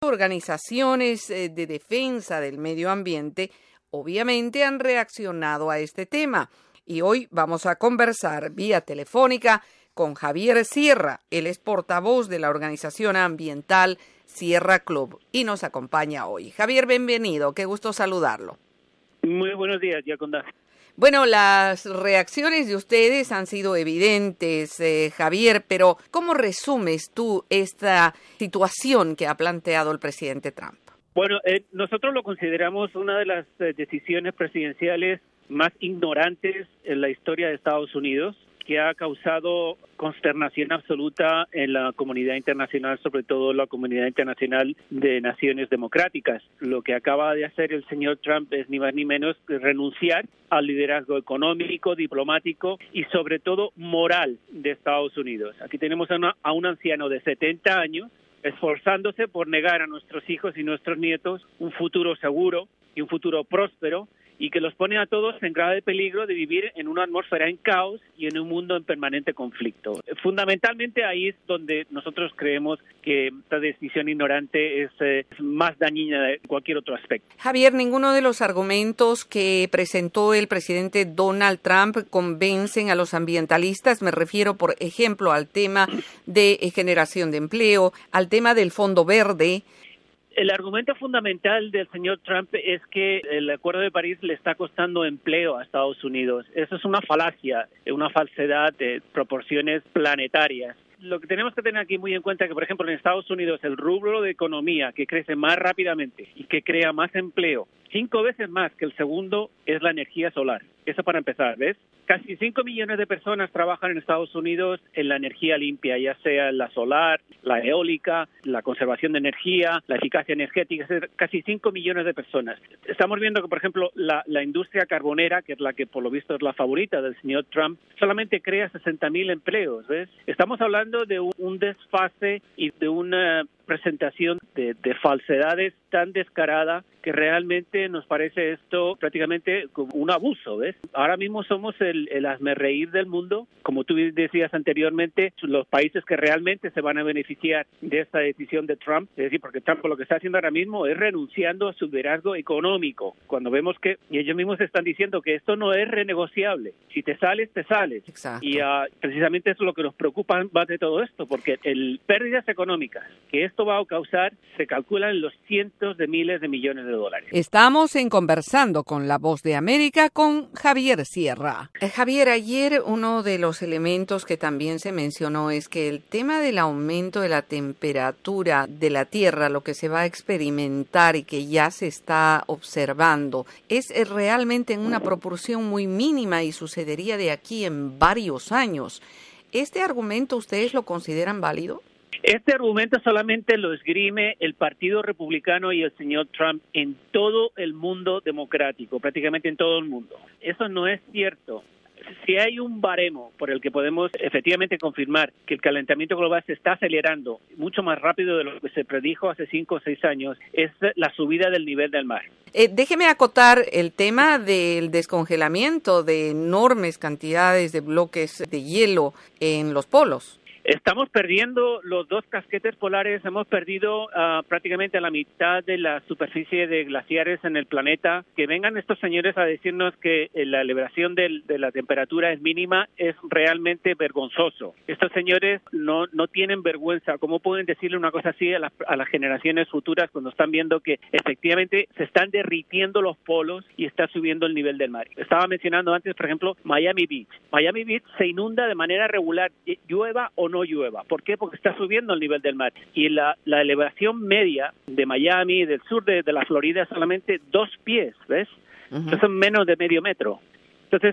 organizaciones de defensa del medio ambiente obviamente han reaccionado a este tema. Y hoy vamos a conversar vía telefónica con Javier Sierra. Él es portavoz de la organización ambiental Sierra Club y nos acompaña hoy. Javier, bienvenido. Qué gusto saludarlo. Muy buenos días, Yaconda. Bueno, las reacciones de ustedes han sido evidentes, Javier, pero ¿cómo resumes tú esta situación que ha planteado el presidente Trump? Bueno, nosotros lo consideramos una de las decisiones presidenciales más ignorantes en la historia de Estados Unidos, que ha causado consternación absoluta en la comunidad internacional, sobre todo la comunidad internacional de naciones democráticas. Lo que acaba de hacer el señor Trump es ni más ni menos que renunciar al liderazgo económico, diplomático y sobre todo moral de Estados Unidos. Aquí tenemos a un anciano de 70 años esforzándose por negar a nuestros hijos y nuestros nietos un futuro seguro y un futuro próspero, y que los pone a todos en grave peligro de vivir en una atmósfera en caos y en un mundo en permanente conflicto. Fundamentalmente ahí es donde nosotros creemos que esta decisión ignorante es más dañina de cualquier otro aspecto. Javier, ninguno de los argumentos que presentó el presidente Donald Trump convencen a los ambientalistas. Me refiero, por ejemplo, al tema de generación de empleo, al tema del Fondo Verde. El argumento fundamental del señor Trump es que el Acuerdo de París le está costando empleo a Estados Unidos. Eso es una falacia, una falsedad de proporciones planetarias. Lo que tenemos que tener aquí muy en cuenta es que, por ejemplo, en Estados Unidos el rubro de economía que crece más rápidamente y que crea más empleo, 5 veces más que el segundo, es la energía solar. Eso para empezar, ¿ves? Casi 5 millones de personas trabajan en Estados Unidos en la energía limpia, ya sea la solar, la eólica, la conservación de energía, la eficacia energética, casi 5 millones de personas. Estamos viendo que, por ejemplo, la industria carbonera, que es la que por lo visto es la favorita del señor Trump, solamente crea 60,000 empleos, ¿ves? Estamos hablando de un desfase y de una presentación de falsedades tan descarada que realmente nos parece esto prácticamente como un abuso, ¿ves? Ahora mismo somos el hazmerreír del mundo, como tú decías anteriormente, los países que realmente se van a beneficiar de esta decisión de Trump, es decir, porque Trump lo que está haciendo ahora mismo es renunciando a su liderazgo económico, cuando vemos que, y ellos mismos están diciendo que esto no es renegociable, si te sales, te sales. Exacto. Y precisamente eso es lo que nos preocupa más de todo esto, porque pérdidas económicas que esto va a causar se calculan en los cientos de miles de millones de dólares. Estamos Conversando con La Voz de América con Javier Sierra. Javier, ayer uno de los elementos que también se mencionó es que el tema del aumento de la temperatura de la Tierra, lo que se va a experimentar y que ya se está observando, es realmente en una proporción muy mínima y sucedería de aquí en varios años. ¿Este argumento ustedes lo consideran válido? Este argumento solamente lo esgrime el Partido Republicano y el señor Trump en todo el mundo democrático, prácticamente en todo el mundo. Eso no es cierto. Si hay un baremo por el que podemos efectivamente confirmar que el calentamiento global se está acelerando mucho más rápido de lo que se predijo hace 5 o 6 años, es la subida del nivel del mar. Déjeme acotar el tema del descongelamiento de enormes cantidades de bloques de hielo en los polos. Estamos perdiendo los 2 casquetes polares, hemos perdido prácticamente la mitad de la superficie de glaciares en el planeta. Que vengan estos señores a decirnos que la elevación de la temperatura es mínima es realmente vergonzoso. Estos señores no tienen vergüenza. ¿Cómo pueden decirle una cosa así a las generaciones futuras cuando están viendo que efectivamente se están derritiendo los polos y está subiendo el nivel del mar? Estaba mencionando antes, por ejemplo, Miami Beach. Miami Beach se inunda de manera regular, llueva o no llueva. ¿Por qué? Porque está subiendo el nivel del mar. Y la elevación media de Miami, del sur de la Florida, es solamente 2 pies, ¿ves? Uh-huh. Eso es menos de medio metro. Entonces,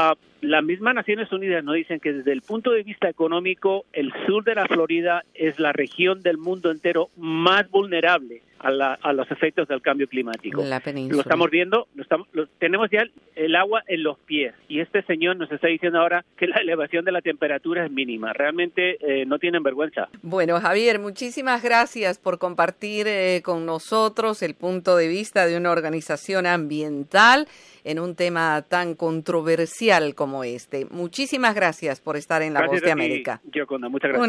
las mismas Naciones Unidas nos dicen que desde el punto de vista económico, el sur de la Florida es la región del mundo entero más vulnerable a los efectos del cambio climático. La península. Lo estamos viendo, tenemos ya el agua en los pies y este señor nos está diciendo ahora que la elevación de la temperatura es mínima. Realmente no tienen vergüenza. Bueno, Javier, muchísimas gracias por compartir con nosotros el punto de vista de una organización ambiental en un tema tan controversial como este. Muchísimas gracias por estar en La Voz de América. Yaconda, muchas gracias.